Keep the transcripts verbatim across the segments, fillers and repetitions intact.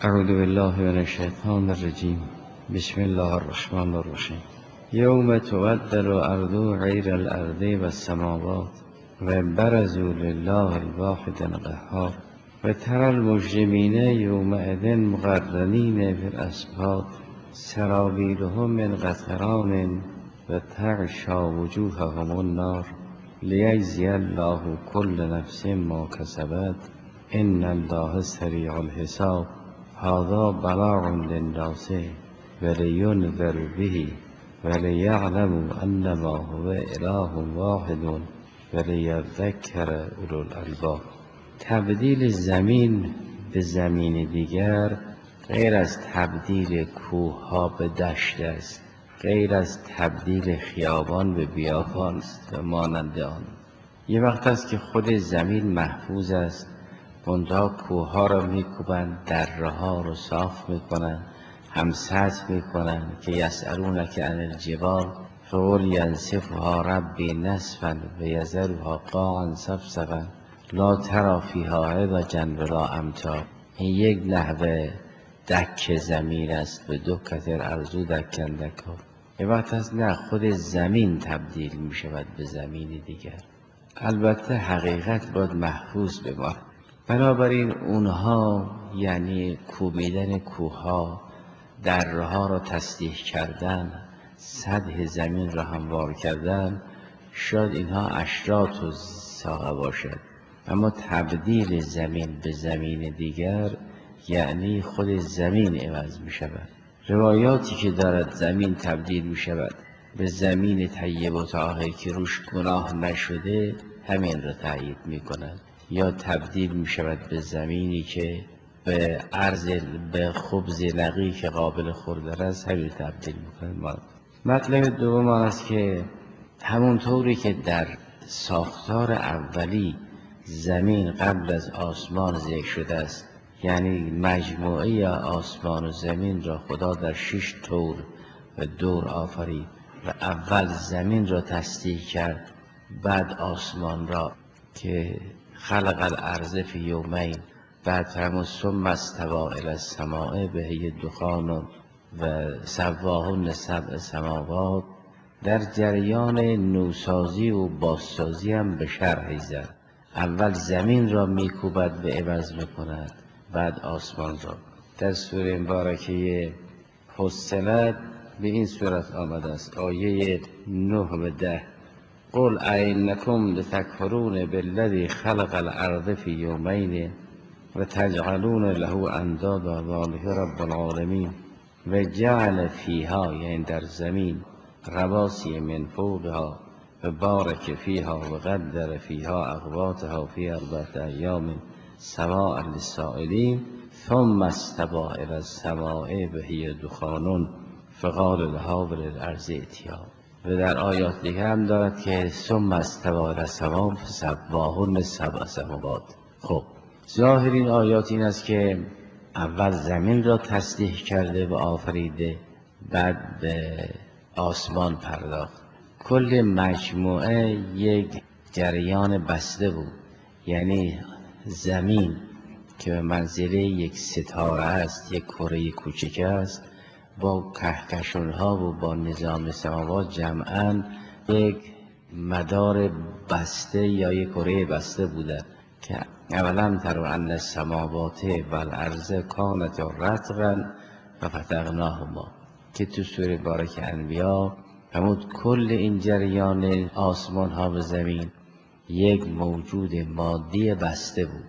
اعوذ بالله من الشیطان الرجیم. بسم الله الرحمن الرحیم. یوم تبدل الارض غیر الارض و السماوات و برزوا لله الواحد القهار و تری المجرمین یومئذ مقرنین فی الأصفاد سرابیلهم من قطران و تغشی وجوههم النار لیجزی الله کل نفس ما کسبت ان الله سریع الحساب. هذا بلاغ للناس ولینذروا به ولیعلموا انما هو اله واحد ولیذکر اولو الالباب. تبدیل زمین به زمین دیگر غیر از تبدیل کوهها به دشت است، غیر از تبدیل خیابان به بیابان است و مانند آن. یه وقت است که خود زمین محفوظ است، منتها کوهها را میکوبند، دره ها رو صاف میکنند، همسط میکنند که یسألونک عن الجبال فقل ینسفها ربی نسفا و یذرها قاعا صفصفا لا تری فیها عوجا ولا امتا. این یک نحوه دک زمین است، به دو کتر ارزو دکن دکا. یه وقت است نه، خود زمین تبدیل می شود به زمین دیگر. البته حقیقت باید محفوظ بماند. بنابراین اونها یعنی کوبیدن کوهها، دره ها را تصدیح کردن، سطح زمین را هموار کردن، شاید اینها اشراط و ساقه باشد، اما تبدیل زمین به زمین دیگر یعنی خود زمین عوض می شود. روایاتی که دارد زمین تبدیل می شود به زمین طیب و طاهر که روش گناه نشده، همین را تأیید می کند. یا تبدیل می شود به زمینی که به ارض به خبز نقی که قابل خوردن است، همین تبدیل می کند. مطلب دوم آن است که همونطوری که در ساختار اولی زمین قبل از آسمان ذکر شده است، یعنی مجموعه آسمان و زمین را خدا در شش طور و دور آفرید و اول زمین را تصدیق کرد، بعد آسمان را که خلق الارض فی یومین، بعد فرمود ثم استوی الی السماء وهی دخان و سواهن سبع سماوات. در جریان نوسازی و بازسازی هم به شرحی زد. اول زمین را میکوبد به عوض میکند، بعد آسمان را. در سوره مبارکه فصلت به این صورت آمده است، آیه نه و ده: قل ائنکم لتکفرون بالذی خلق الارض فی یومین و تجعلون له اندادا ذلک رب العالمین و جعل فیها، یعنی در زمین، رواسی من فوقها و بارک فیها و قدر فیها اقواتها فی اربعة ایام سواء للسائلین ثم استوی الی السماء وهی دخان فقال لها وللارض ائتیا. و در آیات دیگر هم دارد که ثم استوی الی السماء فسواهن سبع سماوات. خب ظاهر این آیات این است که اول زمین را تصدیح کرده و آفریده، بعد به آسمان پرداخت. کل مجموعه یک جریان بسته بود، یعنی زمین که به منزله یک ستاره است، یک کره کوچک است، با کهکشان‌ها و با نظام سماوات جمعاً یک مدار بسته یا یک کره بسته بوده که اولا ترون ان السماوات و الارض کانتا رتقا و فتقناهما، که تو سوره بارک انبیا همون کل این جریان آسمان ها و زمین یک موجود مادی بسته بود،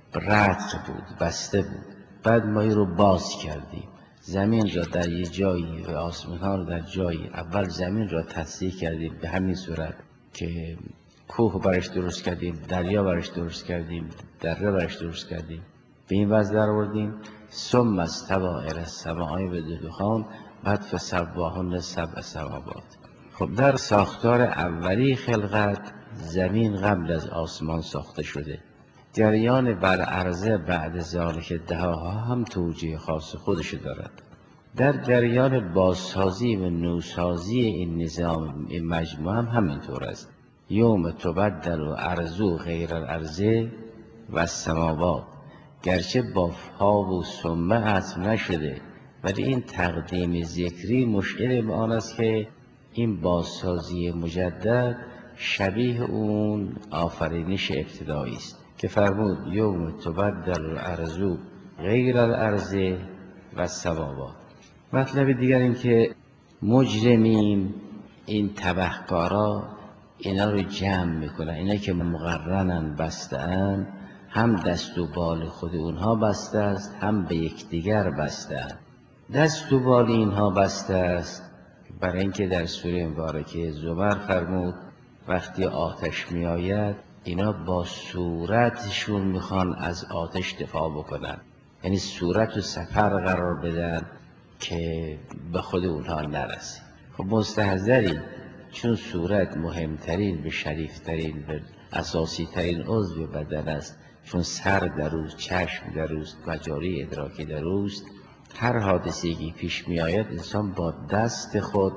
رتق بود، بسته بود. بعد ما این رو باز کردیم، زمین را در یه جایی و آسمان ها را در جایی. اول زمین را تصدیح کردیم به همین صورت که کوه برش درست کردیم، دریا برش درست کردیم، دره برش درست کردیم، به این وضع در آوردیم. ثم استوی الی السماء و دخان، بعد فسواهن سبع سماوات. خب در ساختار اولی خلقت زمین قبل از آسمان ساخته شده. جریان بر عرضه بعد ذالک دهاها هم توجیه خاص خودش دارد. در جریان بازسازی و نوسازی این نظام، این مجموعه هم همینطور است. یوم تبدل الارض غیر الارض و السماوات، گرچه با فا و ثمه عطف نشده، ولی این تقدیم ذکری مشکل به آن است که این بازسازی مجدد شبیه اون آفرینش ابتدایی است که فرمود یوم تبدل الارض غیر الارض و السماوات. مطلب دیگر این که مجرمین، این تبهکارا، اینا رو جمع میکنن، اینا که مقرنن بسته‌اند، هم دست و بال خود اونها بسته است، هم به یکدیگر بسته است. دست و بال اینها بسته است برای اینکه در سوره مبارکه زمر فرمود وقتی آتش می آید اینا با صورتشون میخوان از آتش دفاع بکنن، یعنی صورت و سپر قرار بدن که به خود اونها نرسه. خب مستحضری چون صورت مهمترین و شریفترین و اساسی ترین عضو بدن است، چون سر در اوست، چشم در اوست، مجاری ادراکی در اوست، هر حادثه‌ای پیش می آید انسان با دست خود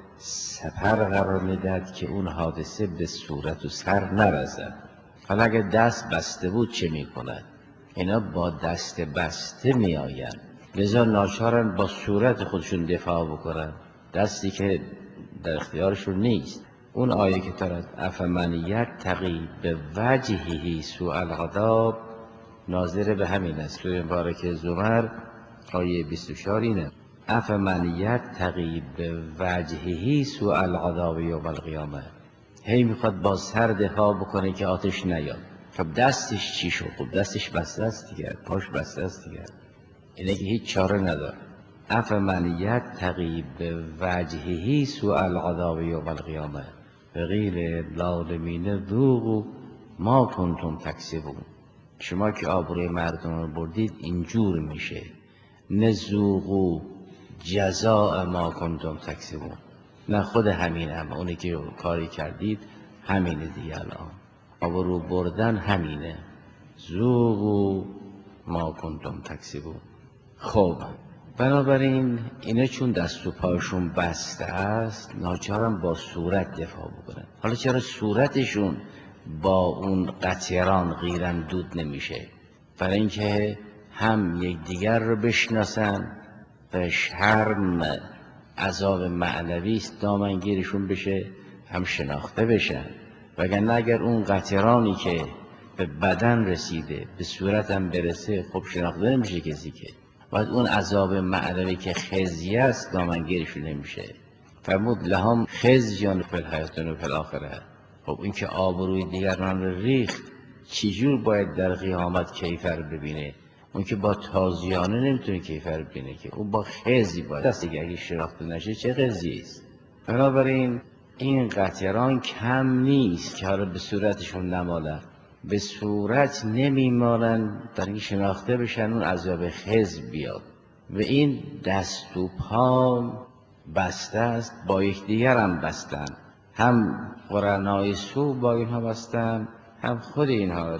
سپر قرار میدهد که اون حادثه به صورت و سر نرسد. حالا اگر دست بسته بود چه می کند؟ اینا با دست بسته می آیند، لذا ناچارن با صورت خودشون دفاع بکنن، دستی که در اختیارشون نیست. اون آیه که دارد افمن یتقی به وجهه سوء العذاب ناظر به همین است. سوره مبارکه زمر آیه بیست و چهار اینه افمن یتقی به وجهه سوء العذاب یوم القیامه. هی میخواد با سر دفاع بکنه که آتش نیاد. خب دستش چی شد؟ خب دستش بسته است دیگه، پاش بسته است دیگه، اینه که هیچ چاره نداره. افمن یتقی به وجهه سوء العذاب یوم القیامه وقیل للظالمین ذوقوا ما کنتم تکسبون. شما که آبروی مردم رو بردید اینجور میشه، نذوقوا جزاء ما کنتم تکسبون. نه خود همین هم اونی که کاری کردید همینه دیگه، الان آبرو بردن همینه، ذوقوا ما کنتم تکسبون. خب بنابراین اینا چون دست و پایشون بسته است ناچارن با صورت دفاع بکنن. حالا چرا صورتشون با اون قطران غیراندود نمیشه؟ برای اینکه هم یک دیگر رو بشناسن و شرم عذاب معنوی است دامنگیرشون بشه، هم شناخته بشن. وگرنه اگر اون قطرانی که به بدن رسیده به صورت هم برسه خب شناخته نمیشه کسی، که باید اون عذاب معنوی که خزی است دامنگیرشون نمیشه. فرمود لهم خزیان فی الحیاة و فی الاخره. خب این که آبروی دیگران رو ریخت چجور باید در قیامت کیفر ببینه؟ اون که با تازیانه نمیتونه کیفر ببینه، که اون با خزی باید دست دیگه، اگه شناخته نشه چه خزی است. بنابراین این قطران کم نیست که حالا به صورتشون نمالن، به صورت نمیمالن در این شناخته بشن اون عذاب خز بیاد. و این دست و پا بسته است، با یکدیگر هم بستن، هم قرنای سو با اینها بستن، هم خود اینها.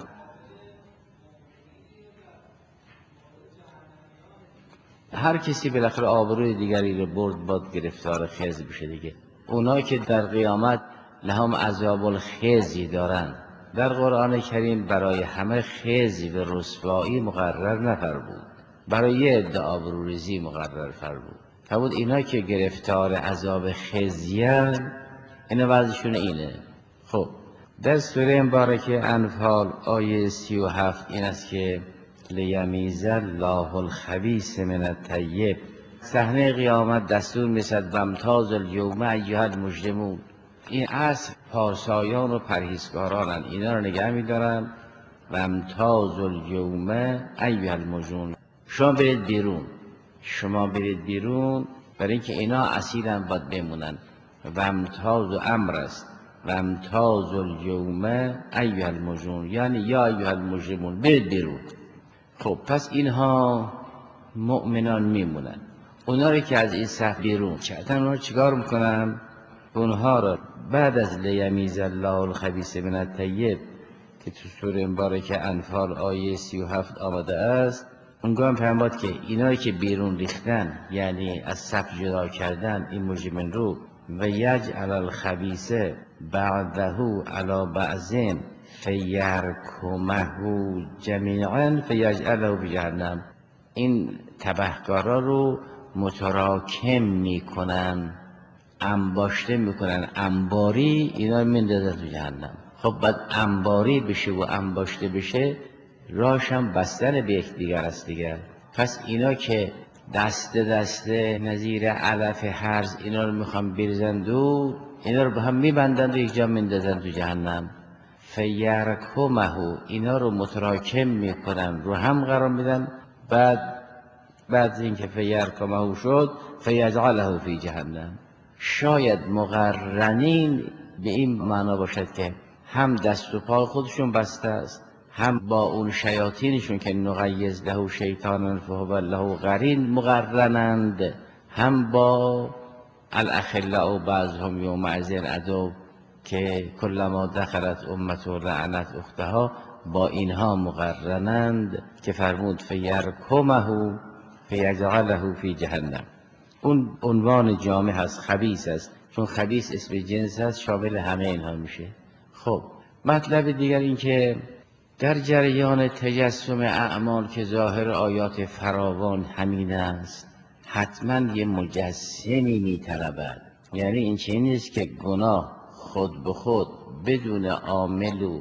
هر کسی بالاخره آبروی دیگری رو برد باید گرفتار خز بشه دیگه. اونایی که در قیامت لهم عذاب الخزی دارن، در قرآن کریم برای همه خزی و رسوایی مقرر نفرمود، برای یه عده آبروریزی مقرر فرمود. فرمود اینا که گرفتار عذاب خزیان اینا وضعشون اینه. خب در سوره مبارکه انفال آیه سی و هفت این است که لیمیز الله الخبیث من الطیب. صحنه قیامت دستور می‌رسد وامتاز الیوم ایها المجرمون. این اصل پارسایان و پرهیزکارانن، اینا رو نگه می‌دارن. وامتاز الیوم ایها المجرمون، شما برید بیرون، شما برید بیرون، برای اینکه اینا اسیرن باید بمونن. وامتاز امر است، وامتاز الیوم ایها المجرمون، یعنی یا ایها المجرمون برید بیرون. خب پس اینها مؤمنان میمونن. اونا رو که از این صف بیرون کردن اونا چیکار میکنن؟ اونها رو بعد از لیمیز الله الخبیث من الطیب که تو سوره مبارکه انفال آیه سی و هفت آمده است، اونگاه هم فرمود که اینا که بیرون ریختن، یعنی از صف جدا کردن این مجرمین رو، و یجعل الخبیث بعضه علی بعض فیرکمه جمیعا فیجعله فی جهنم. این تبهکارا رو متراکم میکنن، انباشته میکنن، انباری اینا رو میندازن تو جهنم. خب بعد انباری بشه و انباشته بشه، راهش هم بستن به یکدیگر است دیگر. پس اینا که دسته دسته نظیر علف هرز اینا رو میخوان بریزن دور، اینا رو به هم میبندن و یک جا میندازن تو جهنم. فیرکمه، اینا رو متراکم میکنن، رو هم قرار میدن. بعد بعد اینکه فیرکمه شد فیجعله فی جهنم. شاید مقرنین به این معنا باشد که هم دست و پای خودشون بسته است، هم با اون شیاطینشون که نقیض له شیطانا فهو له قرین مقرنند، هم با الاخلاء بعضهم یومئذ عدو که کلما دخلت امت و لعنت اختها، با اینها مقرنند که فرمود فیرکمه فیجعله فی جهنم. اون عنوان جامع هست، خبیث است، چون خبیث اسم جنس هست شامل همه اینها میشه. خب مطلب دیگر این که در جریان تجسم اعمال که ظاهر آیات فراوان همین است، حتما یه مجسمی میطلبد. یعنی این چیزی نیست که گناه خود به خود بدون عامل و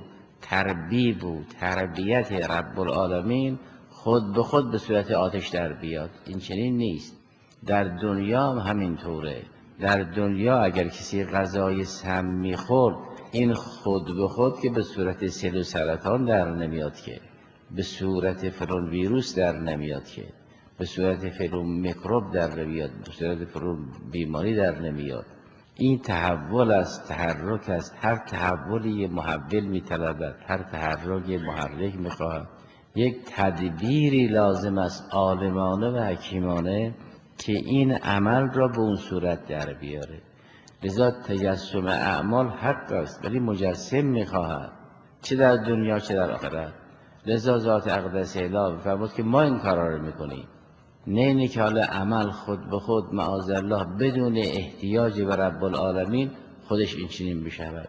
تربیب و تربیت رب العالمین خود به خود به صورت آتش در بیاد. این چنین نیست. در دنیا هم همینطوره. در دنیا اگر کسی غذای سم میخورد، این خود به خود که به صورت سل و سرطان در نمیاد، که به صورت فلان ویروس در نمیاد، که به صورت فلان میکروب در نمیاد، به صورت فلان بیماری در نمیاد. این تحول است، تحرک است. هر تحولی محول میطلبد، هر تحرک محرک میخواهد. یک تدبیری لازم است عالمانه و حکیمانه که این عمل را به اون صورت در بیاره. لذا تجسم اعمال حق است، ولی مجسم میخواهد، چه در دنیا چه در آخرت. لذا ذات اقدس الهی فرمود که ما این کارا رو میکنیم. نه اینه که حالا عمل خود به خود معاذالله بدون احتیاج به رب العالمین خودش این چنین بشود.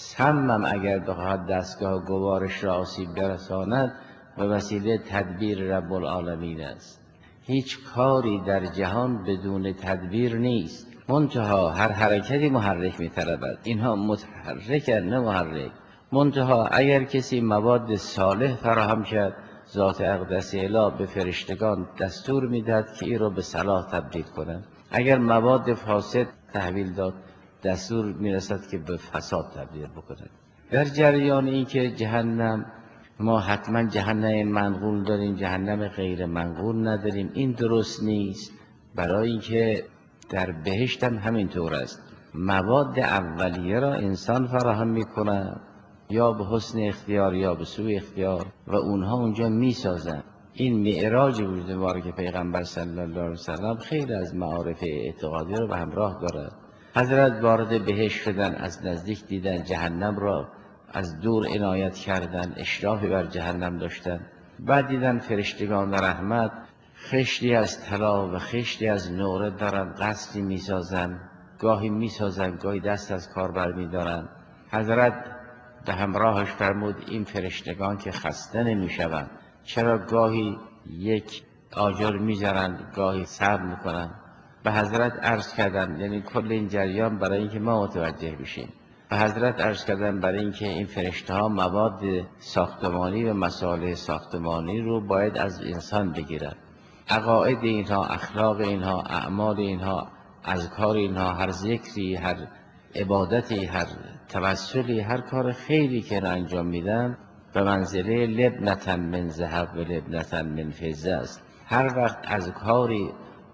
سمم اگر بخواهد دستگاه گوارش را آسیب برساند، به وسیله تدبیر رب العالمین است. هیچ کاری در جهان بدون تدبیر نیست. منتها هر حرکتی محرک می‌طلبد. اینها متحرک نه محرک. منتها اگر کسی مواد صالح فراهم کرد، ذات اقدس الهی به فرشتگان دستور میدهد که این را به صلاح تبدیل کنند. اگر مواد فاسد تحویل داد، دستور میرسد که به فساد تبدیل بکنند. در جریان این که جهنم، ما حتما جهنم منقول داریم، جهنم غیر منقول نداریم، این درست نیست. برای اینکه در بهشت هم همینطور است. مواد اولیه را انسان فراهم میکنه، یا به حسن اختیار یا به سوء اختیار، و اونها اونجا میسازن. این معراج وجود مبارک پیغمبر صلی الله علیه وسلم خیلی از معارف اعتقادی رو به همراه دارد. حضرت وارد بهشت شدن، از نزدیک دیدن جهنم را، از دور عنایت کردن، اشرافی بر جهنم داشتن. بعد دیدن فرشتگان رحمت خشتی از طلا و خشتی از نقره دارن قصری میسازن، گاهی میسازن گاهی دست از کار برمیدارن. حضرت به همراهش فرمود این فرشتگان که خسته نمیشوند، چرا گاهی یک آجر میذارن گاهی صبر میکنن. به حضرت عرض کردن، یعنی کل این جریان برای اینکه ما متوجه بشیم، به حضرت عرض کردن برای اینکه این فرشته ها مواد ساختمانی و مصالح ساختمانی رو باید از انسان بگیرن. عقاید اینها، اخلاق اینها، اعمال اینها، اذکار اینها، هر ذکری، هر عبادتی، هر توسلی، هر کار خیری که انجام میدن به منزله لبنة من ذهب و لبنة من فضه است. هر وقت اذکاری،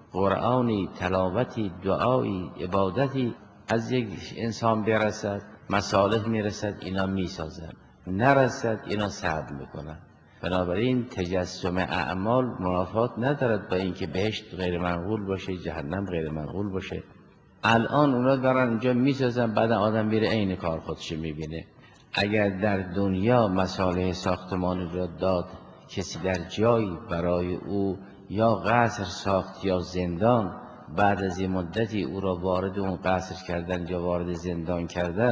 قرآنی، تلاوتی، دعایی، عبادتی از یک انسان برسد، مصالح میرسد، اینا میسازن، نرسد اینا صبر میکنن. بنابراین تجسم اعمال منافات ندارد با اینکه بهشت غیر منقول باشه، جهنم غیر منقول باشه. الان اونا دارن اینجا میسازن، بعد آدم میره عین کار خودش میبینه. اگر در دنیا مصالح ساختمانی را داد کسی در جایی برای او یا قصر ساخت یا زندان، بعد از این مدتی او را وارد اون قصر کردن یا وارد زندان کردن،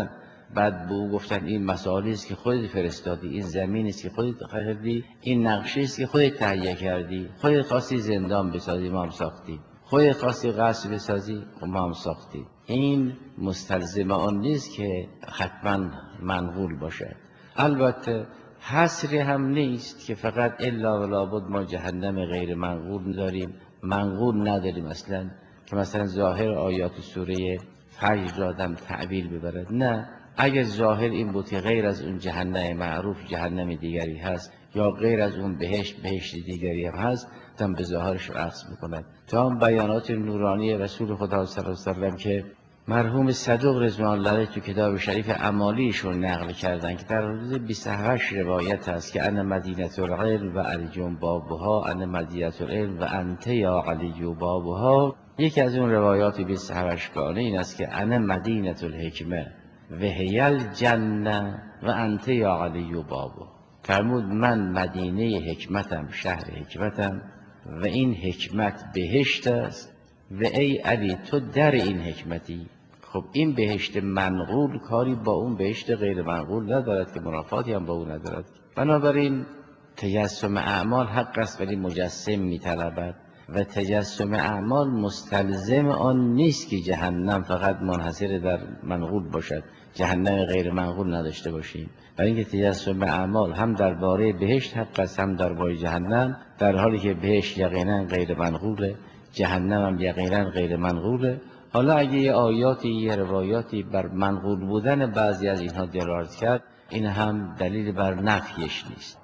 بعد به او گفتن این مسائلی است که خودت فرستادی، این زمینی است که خودت خریدی، این نقشه است که خودت تهیه کردی، خودت خواستی زندان بسازی ما هم ساختیم، خودت خواستی قصر بسازی ما هم ساختیم. این مستلزم آن نیست که حتما منقول باشد. البته حصری هم نیست که فقط الا و لابد ما جهنم غیر منقول داریم، منقول نداریم اصلا، که مثلا ظاهر آیات سوره فجر را آدم تعبیر ببرد. نه، اگر ظاهر این بود که غیر از اون جهنم معروف جهنم دیگری هست یا غیر از اون بهشت بهشت دیگری هم هست، آدم به ظاهرش عکس میکند. تا هم بیانات نورانی رسول خدا صلی الله علیه و سلم که مرحوم صدوق رضوان الله علیه تو کتاب شریف اعمالیشون نقل کردن که در حدود بیست و هشت روایت هست که ان مدینه العلم و علی بابها، ان مدینه العلم و انت یا علی بابها. یکی از اون روایات بیست و هشت گانه این است که ان مدینه الحکمه و هی الجنه و انت یا علی بابها. فرمود من مدینه حکمتم، شهر حکمتم و این حکمت بهشت است و ای علی تو در این حکمتی. خب این بهشت منقول کاری با اون بهشت غیر منقول ندارد که منافاتی هم با اون ندارد. بنابراین تجسم اعمال حق است ولی مجسم می‌طلبد و تجسم اعمال مستلزم آن نیست که جهنم فقط منحصر در منقول باشد، جهنم غیر منقول نداشته باشیم. برای اینکه تجسم اعمال هم درباره بهشت حق است هم درباره جهنم، در حالی که بهشت یقینا غیر منقوله، جهنم هم یقینا غیر منقوله. حالا اگه یه آیاتی یه روایاتی بر منقول بودن بعضی از اینها دلالت کرد، این هم دلیل بر نفیش نیست.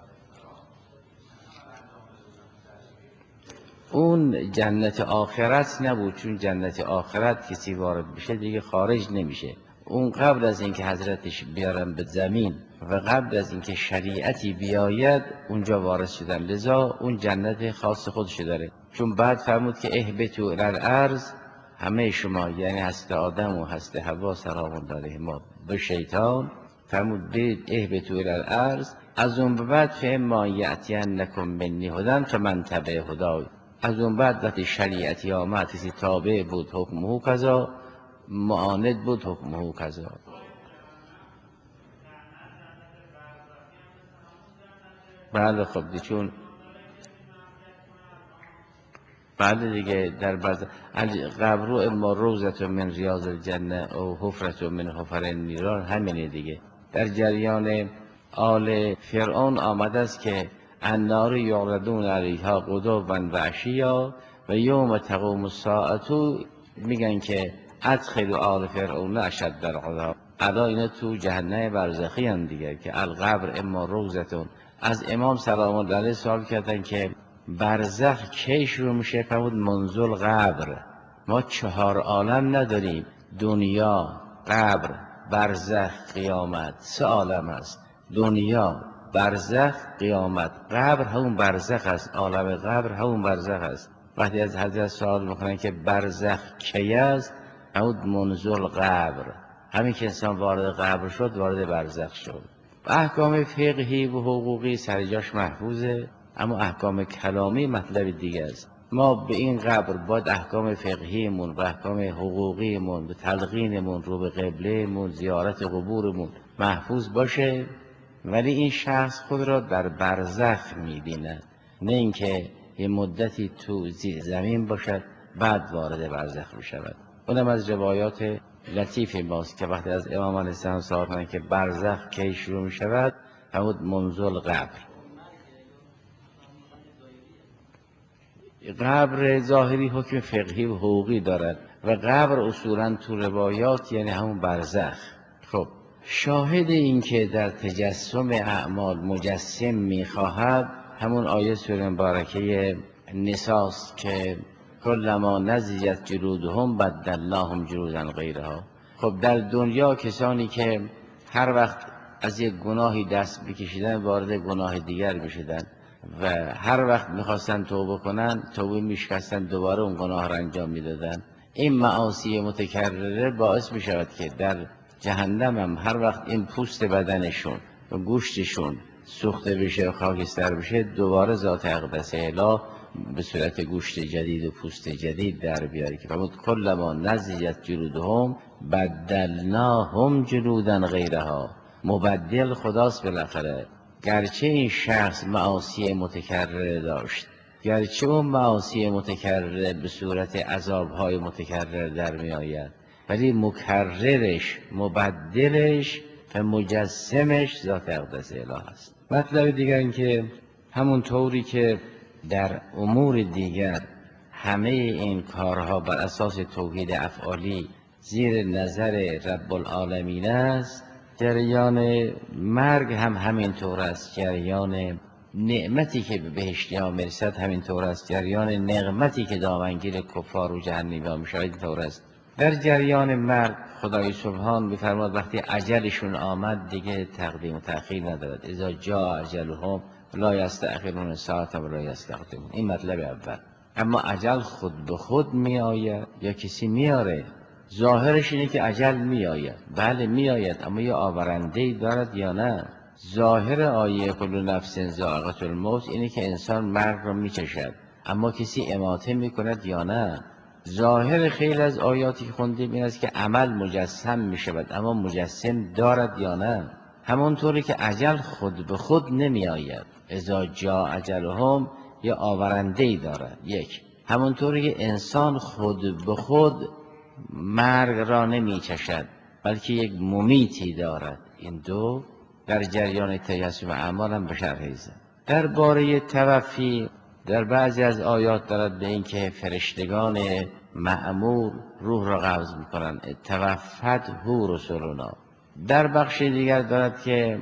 اون جنت آخرت نبود، چون جنت آخرت کسی وارد بشه دیگه خارج نمیشه. اون قبل از اینکه حضرتش بیارن به زمین و قبل از اینکه شریعتی بیاید اونجا وارد شدن، لذا اون جنت خاص خودش داره. چون بعد فرمود که اهبطوا الی الارض، همه شما یعنی هست آدم و هست حوا سلام علیهما به شیطان، فرمود برید اهبطوا الی الارض، از اون بعد فاما یأتینکم منی هدی فمن تبع هدای. از اون بعد وقتی شریعتی آمد کسی تابع بود حکمه کذا، معاند بود حکمه کذا. بله خب دی چون بله دیگه در بعض قبر اما روزت من ریاض الجنه او حفرت من حفر النیران همینه دیگه. در جریان آل فرعون آمده است که النار یعرضون علیها غدوا و عشیا و یوم تقوم الساعه، میگن که ادخلوا آل فرعون اشد العذاب. ادا اینا تو جهنم برزخی هم دیگه که القبر اما روزتون. از امام سلام الله علیه سوال کردن که برزخ کی شروع میشه؟ فرمود منزل قبر. ما چهار عالم نداریم، دنیا، قبر، برزخ، قیامت. سه عالم است، دنیا، برزخ، قیامت. قبر همون برزخ است، عالم قبر همون برزخ است. وقتی از حضرت سوال میکنن که برزخ کی است، فرمود منزل قبر. همین که انسان وارد قبر شد وارد برزخ شد. احکام فقهی و حقوقی سرجاش محفوظه، اما احکام کلامی مطلب دیگه است. ما به این قبر باید احکام فقهیمون و احکام حقوقیمون و تلقینمون رو به قبلهمون، زیارت قبورمون محفوظ باشه، ولی این شخص خود را در برزخ می‌بیند، نه اینکه یه مدتی تو زمین باشد بعد وارد برزخ بشود. اونم از روایات لطیف ماست که وقتی از امام علیه السلام سوال کنند که برزخ کی شروع می‌شود، فرمود منزل قبر. قبر ظاهری حکم فقهی و حقوقی دارد و قبر اصولاً تو روایات یعنی همون برزخ. خب شاهد این که در تجسم اعمال مجسم میخواهد همون آیه سوره مبارکه نساست که کلما نضجت جلودهم بدلناهم جلودا غیرها. خب در دنیا کسانی که هر وقت از یک گناهی دست بکشیدن وارد گناه دیگر میشدن و هر وقت میخواستن توبه کنن توبه میشکستن دوباره اون گناه را انجام میدادن. این معاصی متکرره باعث میشود که در جهنم هم هر وقت این پوست بدنشون و گوشتشون سوخته بشه و خاکستر بشه دوباره ذات اقدس اله به صورت گوشت جدید و پوست جدید در بیاری که فرمود کلما نضجت جلودهم بدلناهم جلودا غیرها. مبدل خداست بالاخره. گرچه این شخص معاصی متکرر داشت، گرچه اون معاصی متکرر به صورت عذابهای متکرر در می آید، ولی مکررش، مبدلش و مجسمش ذات اقدس اله است. مطلب دیگر این که همون طوری که در امور دیگر همه این کارها بر اساس توحید افعالی زیر نظر رب العالمین است، جریان مرگ هم همین طور است، جریان نعمتی که به بهشتیان میرسد همین طور است، جریان نقمتی که دامنگیر کفار و جهنمیان میشود این طور است. در جریان مرگ خدای سبحان می‌فرماد وقتی اجلشون آمد دیگه تقدیم و تأخیر ندارد. اذا جاء اجلهم لا یستأخرون ساعة ولا یستقدمون. این مطلب اول. اما اجل خود به خود می آید یا کسی میاره؟ ظاهرش اینه که اجل می آید. بله می آید، اما یا آورنده‌ای دارد یا نه؟ ظاهر آیه کل نفس ذائقة الموت اینه که انسان مرگ را می چشد، اما کسی اماته می کند یا نه؟ ظاهر خیلی از آیاتی که خوندیم این است که عمل مجسم می شود، اما مجسم دارد یا نه؟ همونطوری که اجل خود به خود نمی آید، اذا جاء اجلهم یا آورنده‌ای دارد. یک، همونطوری که انسان خود به خود مرگ را نمی چشد بلکه یک ممیتی دارد. این دو در جریان تجسم اعمال هم به شرح زد. در باره توفی در بعضی از آیات دارد به این که فرشتگان مأمور روح را قبض میکنند، توفته رسلنا. در بخش دیگر دارد که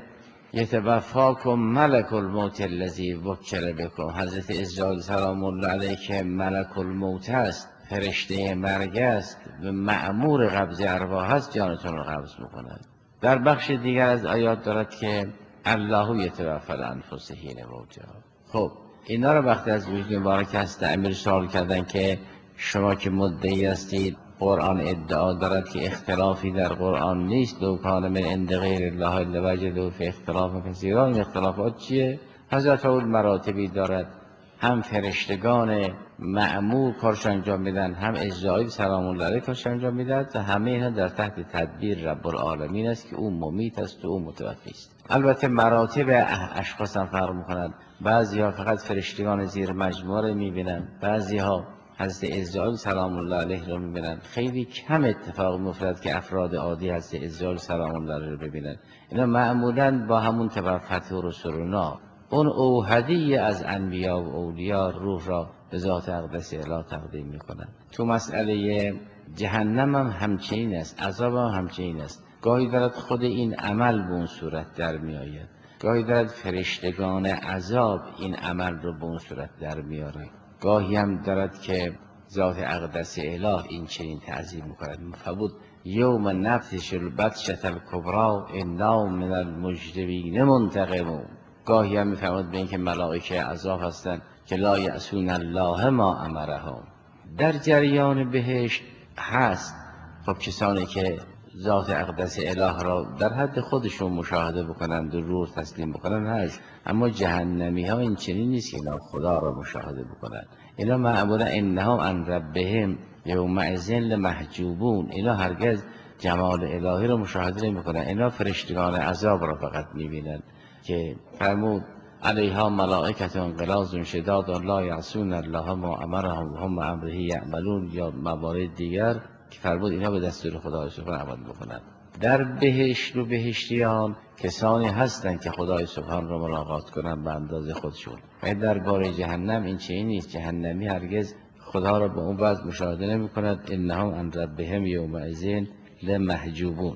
یتوفاکم ملک الموت الذی وکل بکم. حضرت عزراییل سلام الله علیه که ملک الموت است، فرشته مرگ است، و مأمور قبض ارواح است، جانتون را قبض میکند. در بخش دیگر از آیات دارد که الله یتوفی الانفس حین موتها. خب اینا رو وقتی از وجود مبارک هست امیر سوال کردن که شما که مدعی هستید قرآن ادعا دارد که اختلافی در قرآن نیست، لو کان من عند غیر الله لوجدوا فی اختلاف کثیرا، این اختلافات چیه؟ حضرت اول مراتبی دارد، هم فرشتگان مأمور کارش انجام میدن، هم عزراییل سلام الله علیه کارش انجام میدن، و همه اینا در تحت تدبیر رب العالمین است که او ممیت است و او متوفی است. البته مراتب اشخاص هم فرق میکنند، بعضی ها فقط فرشتگان زیر مجموعه رو میبینن، بعضی ها حضرت عزراییل سلام الله علیه رو میبینن. خیلی کم اتفاق میافتد که افراد عادی حضرت عزراییل سلام الله علیه رو ببینن. اینا معمولا با همون توفت و رسولنا، اون اوحدی از انبیا و اولیا روح را به ذات اقدس اله تقدیم میکنن. تو مسئله جهنم هم همچنین است، عذاب هم همچنین است. گاهی دارد خود این عمل به اون صورت در می آید، گاهی دارد فرشتگان عذاب این عمل رو به اون صورت در میاره، گاهی هم دارد که ذات اقدس اله این چنین تعظیم میکند. فبود یوم نبطش البطشة الکبری انا من المجرمین منتقمون. گاهی هم میفرماد به این که ملائکه عذاب هستند که لا یعصون الله ما امرهم. در جریان بهشت هست خب کسانی که ذات اقدس اله را در حد خودشون مشاهده بکنند و روح تسلیم بکنند هست، اما جهنمی ها این چنین نیست که اینا خدا را مشاهده بکنند. اینا معمولا انهم عن ربهم یومئذ لمحجوبون. اینا هرگز جمال الهی را مشاهده نمی کنند، اینا فرشتگان عذاب را فقط میبینند که فرمود علیها ملائکة غلاظ شداد لا یعصون الله ما امرهم و هم امره یعملون، یا موارد دیگر که فرمود اینا به دستور خدای سبحان عمل میکنند. در بهشت و بهشتیان کسانی هستند که خدای سبحان را ملاقات کنند به اندازه خودشون. و در باره جهنم این چنین نیست، جهنمی هرگز خدا را به اون وضع مشاهده نمی کند. انهم عن ربهم یومئذ لمحجوبون.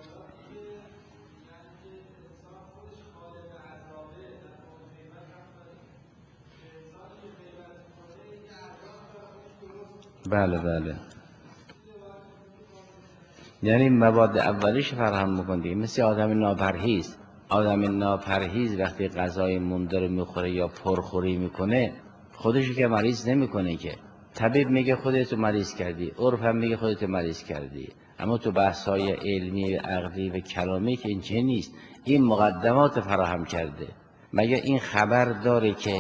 بله بله، یعنی مواد اولیش فراهم میکنه، مثل آدم ناپرهیز. آدم ناپرهیز وقتی غذای مونده رو میخوره یا پرخوری میکنه خودش که مریض نمیکنه، که طبیب میگه خودت مریض کردی، عرف هم میگه خودت مریض کردی. اما تو بحث‌های علمی عقلی و کلامی که این چه نیست، این مقدمات فراهم کرده. مگه این خبر داره که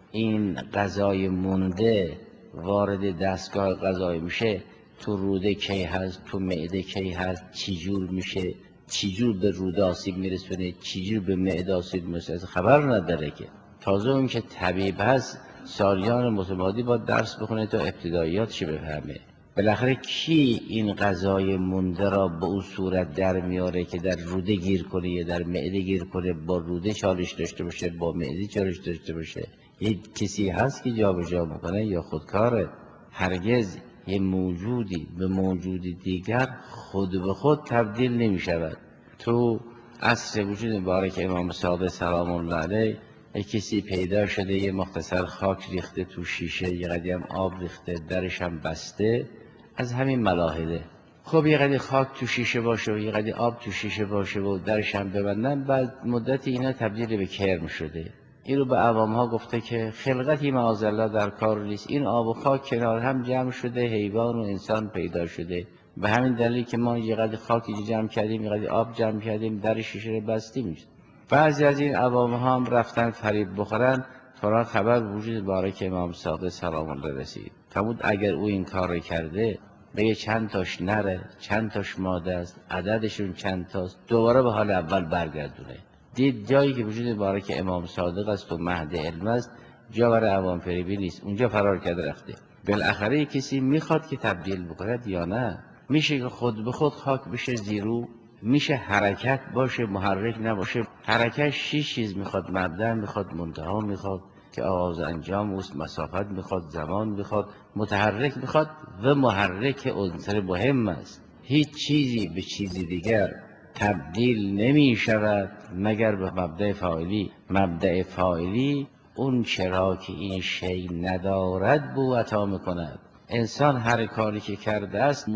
این غذای مونده وارد دستگاه غذایی میشه، تو روده کی هست، تو معده کی هست، چی جور میشه، چی جور به روده آسیب میرسونه، چی جور به معده آسیب میرسونه، خبر نداره که. تازه اون که طبیب هست سالیان متمادی با درس بخونه تا ابتداییاتش بفهمه. بالاخره کی این غذای مونده را به اون صورت در میاره که در روده گیر کنه یا در معده گیر کنه، با روده چالش داشته باشه، با معده چالش داشته باشه؟ یک کسی هست که جابجا میکنه یا خودکاره؟ هرگز یه موجودی به موجود دیگر خود به خود تبدیل نمی شود. تو عصر وجود مبارک امام صادق سلام الله علیه یک کسی پیدا شده یه مختصر خاک ریخته تو شیشه، یه قدیم آب ریخته، درش هم بسته، از همین ملاحظه. خب یه قدی خاک تو شیشه باشه و یه قدی آب تو شیشه باشه و درش هم ببندن، بعد مدت اینا تبدیل به کرم شده. این رو به عوام ها گفته که خلقتی معاذالله در کار نیست، این آب و خاک کنار هم جمع شده، حیوان و انسان پیدا شده. به همین دلیل که ما یه قدر خاکی جمع کردیم، یه قدر آب جمع کردیم، در شیشه رو بستیم. بعضی از این عوام ها هم رفتن فریب بخورن، تا خبر وجود بارک امام صادق سلام الله رسید. فرمود اگر او این کار رو کرده، بگه چند تاش نره، چند تاش ماده است، عددشون چند تاست، دوباره به حال اول برگردونه. دید جایی که وجود بارک امام صادق است و مهد علم است، جا برای عوام فریبی نیست، اونجا فرار کرده رفته. بالاخره کسی میخواد که تبدیل بکنه یا نه؟ میشه که خود به خود خاک بشه زیرو؟ میشه حرکت باشه محرک نباشه؟ حرکت شش چیز میخواد، مبدأ میخواد، منتها میخواد که آغاز انجام است، مسافت میخواد، زمان میخواد، متحرک میخواد و محرک عنصر مهم است. هیچ چیزی به چیزی دیگر تبدیل نمی شود مگر به مبدأ فاعلی. مبدأ فاعلی اون چرا که این شی ندارد بو عطا میکند. انسان هر کاری که کرده است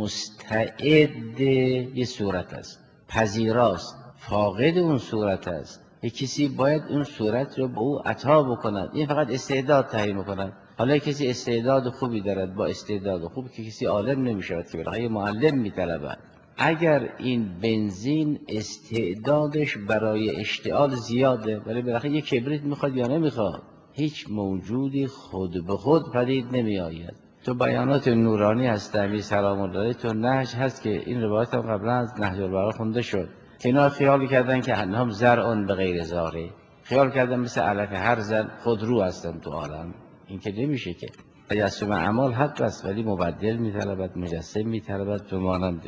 مستعد یه صورت است، پذیراست، فاقد اون صورت است. یک کسی باید اون صورت رو به او عطا بکند، این فقط استعداد تعیین میکند. حالا کسی استعداد خوبی دارد، با استعداد خوب که کسی عالم نمیشود که برای معلم میطلبد. اگر این بنزین استعدادش برای اشتعال زیاده، ولی بالاخره یک کبریت میخواد یا نمیخواد؟ هیچ موجودی خود به خود پدید نمی آید. تو بیانات نورانی هست امیر سلام الله علیه، تو نهج هست که این روایت هم قبلا از نهج البلاغه خونده شد که اینا خیال کردن که انهم زرع به غیر زاره، خیال کردن مثل علف هر زن خودرو هستن تو عالم. این که نمیشه که. تجسم اعمال حق است ولی مبدل میطلبد، مجسم میطلبد به مانند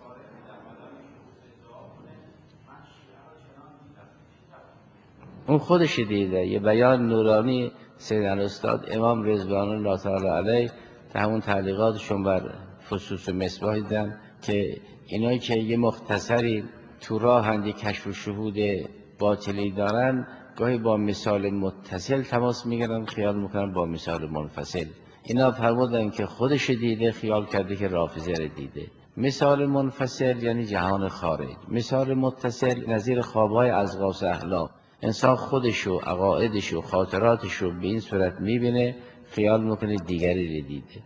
اون خودش دیده. یه بیان نورانی سید الاستاد امام رضوان الله تعالی علیه که همون تعلیقاتشون بر فصوص و مصباح دیدن که اینایی که یه مختصری تو راه هندی کشف و شهود باطلی دارن، گاهی با مثال متصل تماس میگیرن، خیال میکنن با مثال منفصل. اینا فرمودن که خودش دیده، خیال کرده که رافضه رو دیده. مثال منفصل یعنی جهان خارج، مثال متصل نظیر خوابهای ازغاث احلام. انسان خودشو، عقایدشو، خاطراتشو به این صورت میبینه، خیال میکنه دیگری رو دیده.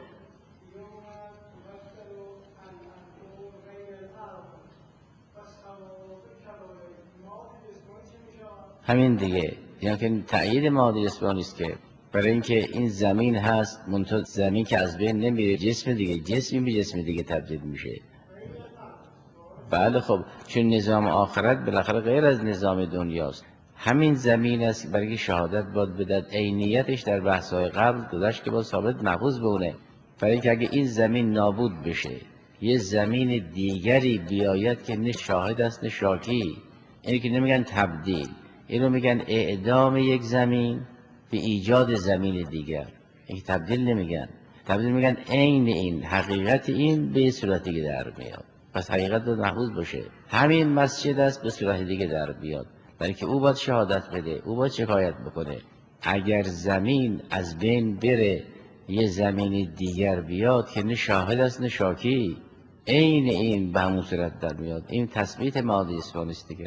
همین دیگه، یعنی که تأیید ماده جسمانی است که برای اینکه این زمین هست، منتها زمین که از بین نمیره، جسم دیگه، جسمی به جسم دیگه تبدیل میشه. بله خب چون نظام آخرت بالاخره غیر از نظام دنیاست. همین زمین است برای شهادت باید بدد. عینیتش در بحث‌های قبل گذشت که با ثابت محفوظ بونه. برای اینکه اگه این زمین نابود بشه، یه زمین دیگری بیاید که نه شاهد است نه شاکی. اینی که نمیگن تبدیل، اینو میگن اعدام یک زمین به ایجاد زمین دیگر. این تبدیل نمیگن، تبدیل میگن عین این، حقیقت این به صورت دیگه در میاد. پس حقیقت باید محفوظ باشه. همین مسجد است به صورت دیگه در بیاد، برای که او باید شهادت بده، او باید شکایت بکنه. اگر زمین از بین بره، یه زمین دیگر بیاد که نه شاهد است نه شاکی، عین این به همون صورت در میاد. این تثبیت ماده اسمانی است دیگه.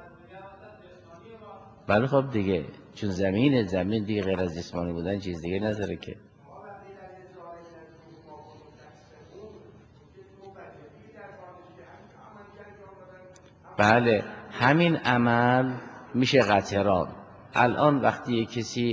بله خب دیگه، چون زمین زمین دیگه غیر از جسمانی بودن چیز دیگه نداره که. بله همین عمل میشه قطران. الان وقتی کسی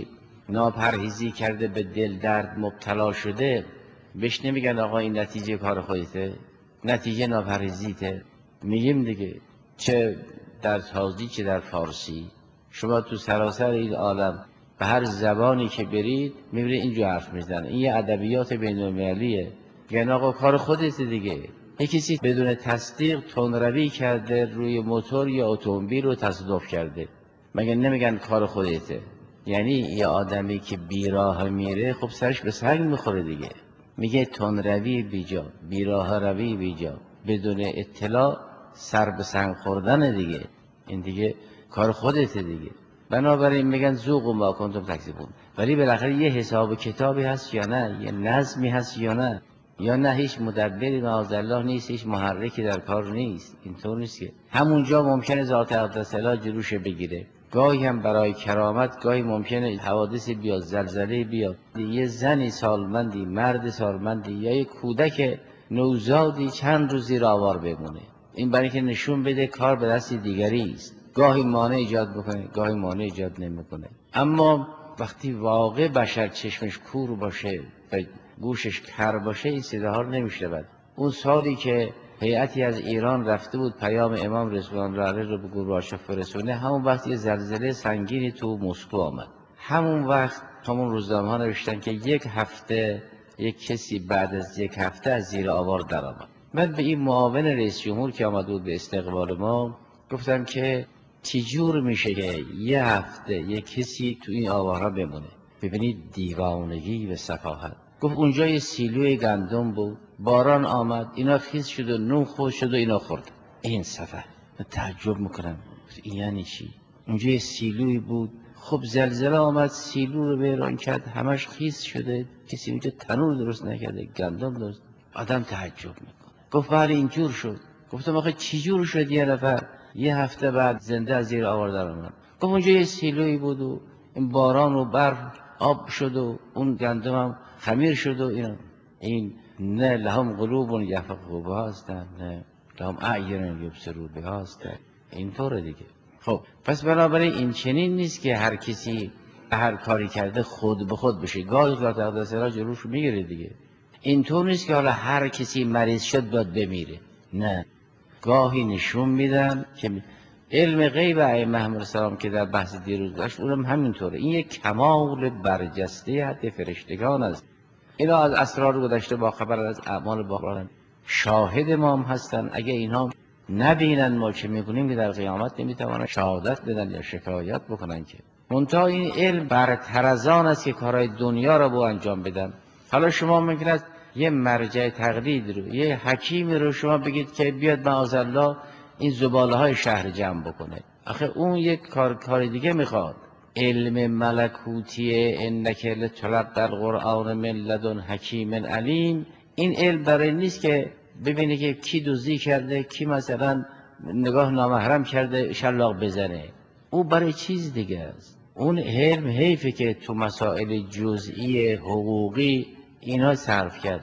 ناپرهیزی کرده به دل درد مبتلا شده، بهش نمیگن آقا این نتیجه کار خودته، نتیجه ناپرهیزیته. میگیم دیگه چه در تازی چه در فارسی، شما تو سراسر این عالم به هر زبانی که برید میبینید اینجا حرف میزنن. این یه ادبیات بین‌المللیه. یعنی آقا کار خودته دیگه. یک کسی بدون تصدیق تندروی کرده روی موتور یا اتومبیل رو تصادف کرده، مگه نمیگن کار خودته؟ یعنی یه آدمی که بیراه میره خب سرش به سنگ میخوره دیگه. میگه تندروی بیجا، بیراه روی بیجا، بدون اطلاع سر به سنگ خوردن دیگه. این دیگه کار خودته دیگه. بنابراین میگن ذوقوا ما کنتم تکذبون. ولی بالاخره یه حساب کتابی هست یا نه، یه نظمی هست یا نه، یا نه هیچ مدبری معاذالله نیست، هیچ محرکی در کار نیست. اینطور نیست که همونجا ممکنه ذات اقدس الله جلوش بگیره. گاهی هم برای کرامت، گاهی ممکنه حوادثی بیاد، زلزله بیاد، یه زنی سالمندی، مرد سالمندی یا یه کودک نوزادی چند روز زیر آوار بمونه. این برای که نشون بده کار به دست دیگری است. گاهی مانع ایجاد بکنه، گاهی مانع ایجاد نمیکنه. اما وقتی واقع بشر چشمش کور باشه و گوشش کر باشه این صداها رو نمیشنود. اون سالی که هیئتی از ایران رفته بود پیام امام رضوان الله علیه رو به گورباچف فرستونه، همون وقت یه زلزله سنگینی تو مسکو آمد. همون وقت همون روزنامه ها نوشتن که یک هفته یک کسی بعد از یک هفته از زیر آوار در آمد. من به این معاون رئیس جمهور که آمد بود به استقبال ما گفتم که چجور میشه که یه هفته یک کسی تو این آوارها بمونه؟ ببینید دیوانگی و سفاهت. گفت اونجا یه سیلوی گندم بود، باران آمد، اینا خیس شد و نون خورد شد و اینا خورد. این سفه. من تعجب میکنم این یعنی چی؟ اونجا یه سیلوی بود، خب زلزله آمد سیلو رو ویران کرد، همش خیس شده، کسی اونجا تنور درست نکرده، گندم درست. آدم تعجب میکنه. گفت بله اینجور شد. گفتم آخه چی جور شد یه نفر یه هفته بعد زنده از زیر آوار در آمد؟ گفت اونجا یه سیلوی بود و این باران و برف آب شد و اون گندم هم خمیر شد و اینا. این نه لهم قلوب یفقهوا بها هستن، نه لهم اعین یبصرون بها هستن. اینطوره دیگه. خب پس بنابراین این چنین نیست که هر کسی هر کاری کرده خود به خود بشه. گاهی ذات اقدس الله جلوش میگیره دیگه. اینطور نیست که حالا هر کسی مریض شد باید بمیره، نه. گاهی نشون میدن که علم غیب ائمه علیهم السلام که در بحث دیروز داشت اونم همینطوره. این یک کمال برجسته حد فرشتگان است. اینا از اسرار گذشته با خبر، از اعمال باقران شاهد ما هم هستن. اگه اینها نبینن ما چه میکنیم که در قیامت نمیتوانن شهادت بدن یا شکایت بکنن که منتها این علم برتر از آن است که کارهای دنیا را با انجام بدن. حالا شما ممکن است یه مرجع تقلید رو، یه حکیمی رو شما بگید که بیاد معاذالله این زباله های شهر جمع بکنه. آخه اون یک کار کار دیگه میخواد. علم ملکوتی انک لتلقی القرآن من لدن حکیم علیم، این علم برای نیست که ببینه که کی دزدی کرده، کی مثلا نگاه نامحرم کرده شلاق بزنه. او برای چیز دیگه است. اون علم حیفه که تو مسائل جزئی حقوقی اینا صرف کرد.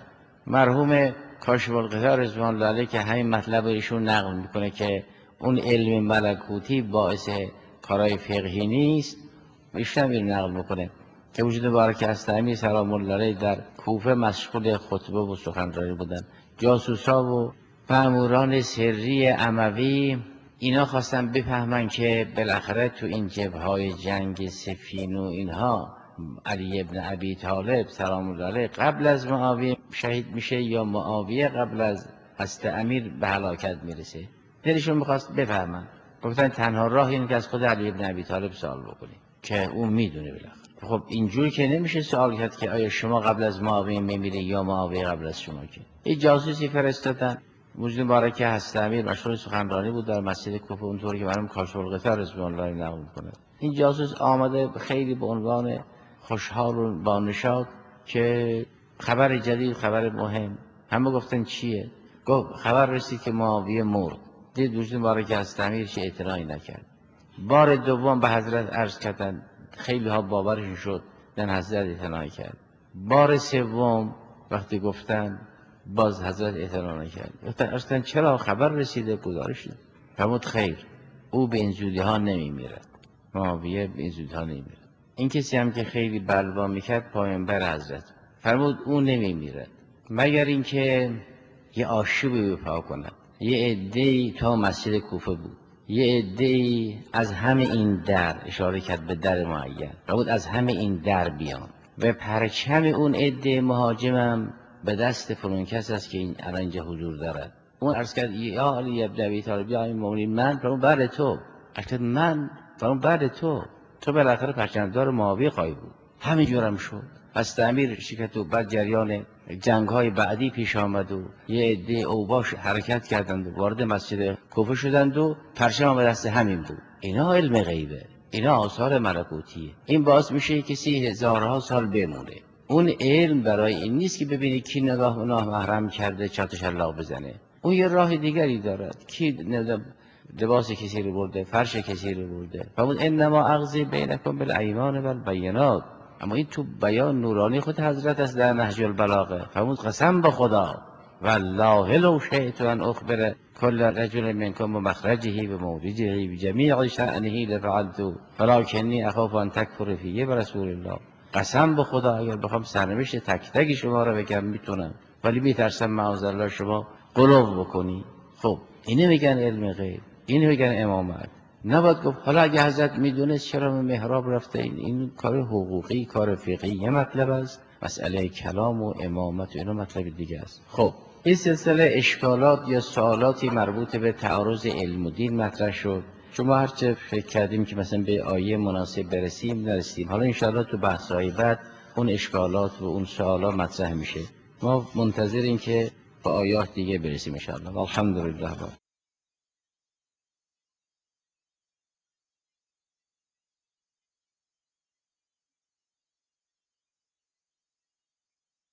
مرحوم کاشف الغطا رضوان الله علیه که همین مطلب ایشون نقل میکنه که اون علم ملکوتی باعث کارهای فقهی نیست، ایشون هم نقل میکنه که وجود مبارک هستمی سلام الله علیه در کوفه مشغول خطبه و سخنرانی بودن. جاسوسا و مأموران سری اموی اینا خواستن بفهمن که بالاخره تو این جبهه‌های جنگ صفین و اینها علی ابن ابی طالب سلام الله علیه قبل از معاویه شهید میشه یا معاویه قبل از حضرت امیر به هلاکت میرسه. دلشون میخواست بفهمن. گفتن تنها راه اینه که از خود علی ابن ابی طالب سوال بکنیم که اون میدونه بالاخره. خب اینجوری که نمیشه سوال کرد که آیا شما قبل از معاویه میمیره یا معاویه قبل از شما. که این جاسوسی فرستادن. موجود مبارک حضرت امیر مشغول سخنرانی بود در مسجد کوفه، اونطوری که مرحوم کاشف الغطا رضوان الله نقل میکنه. این جاسوس آمده خیلی به عنوان خوشحال و با نشاط که خبر جدید، خبر مهم. همه گفتن چیه؟ گفت خبر رسید که معاویه مرد. دید وجود مبارک حضرت امیر چه اعتنایی نکرد. بار دوم به حضرت عرض کردن، خیلی ها باورشون شد، دن حضرت اعتنایی کرد. بار سوم وقتی گفتن باز حضرت اعتنا نکرد. گفتن اصلا چرا خبر رسیده گزارش دید. فرمود خیر، او به این زودی ها نمی میرد. معاویه به این زودی ها نمی میرد. این کسی هم که خیلی بلوا میکرد پایانبر حضرت فرمود اون نمیمیره مگر اینکه یه آشوبی بپا کند. یه عده‌ای تا مسجد کوفه بود، یه عده‌ای از همه این در، اشاره کرد به در معین، فرمود از همه این در بیان و پرچم اون عده مهاجمم به دست فلان کس است که این الان اینجا حضور دارد. اون عرض کرد یا علی ابن ابی طالب یا امیر المؤمنین، من فرمود بعد تو. اصلا من فرمود بعد تو تو بالاخره پرچمدار معاویه خواهی بود. همین جورم شد. پس تعمیر شرکت و بعد جریان جنگ های بعدی پیش آمد و یه عده اوباش حرکت کردند و وارد مسجد کوفه شدند و پرچم به دست همین بود. اینا علم غیبه، اینا آثار ملکوتیه. این باعث میشه کسی هزارها سال بمونه. اون علم برای این نیست که ببینی کی نگاه و نامحرم کرده چات شلاق بزنه. اون یه راه دیگری دارد. کی لباس کسی رو برده، فرش کسی رو برده. فرمود انما اغزی بینکم بالایمان والبینات. اما این تو بیان نورانی خود حضرت است در نهج البلاغه. فرمود قسم به خدا والله لو شئت ان اخبر كل رجل منكم بمخرجه بموردجه بجميع شأنه لفعلت ولكني اخاف ان تكفر فيه برسول الله. قسم به خدا اگر بخوام سرنوشت تک تک شما رو بگم میتونم، ولی میترسم معاذالله شما غلو بکنی. خب اینه میگن علم غیب، اینه میگن امامت. نباید گفت حالا اگه حضرت میدونست چرا به محراب رفته. این این کار حقوقی، کار فقهی یه مطلب است، مسئله کلام و امامت و اینا مطلب دیگه است. خب این سلسله اشکالات یا سوالاتی مربوط به تعارض علم و دین مطرح شد. شما هرچه فکر کردیم که مثلا به آیه مناسب برسیم نرسیم. حالا انشاءالله تو بحث‌های بعد اون اشکالات و اون سوالات مطرح میشه. ما منتظریم که به آیات دیگه برسیم انشاءالله. الحمدلله.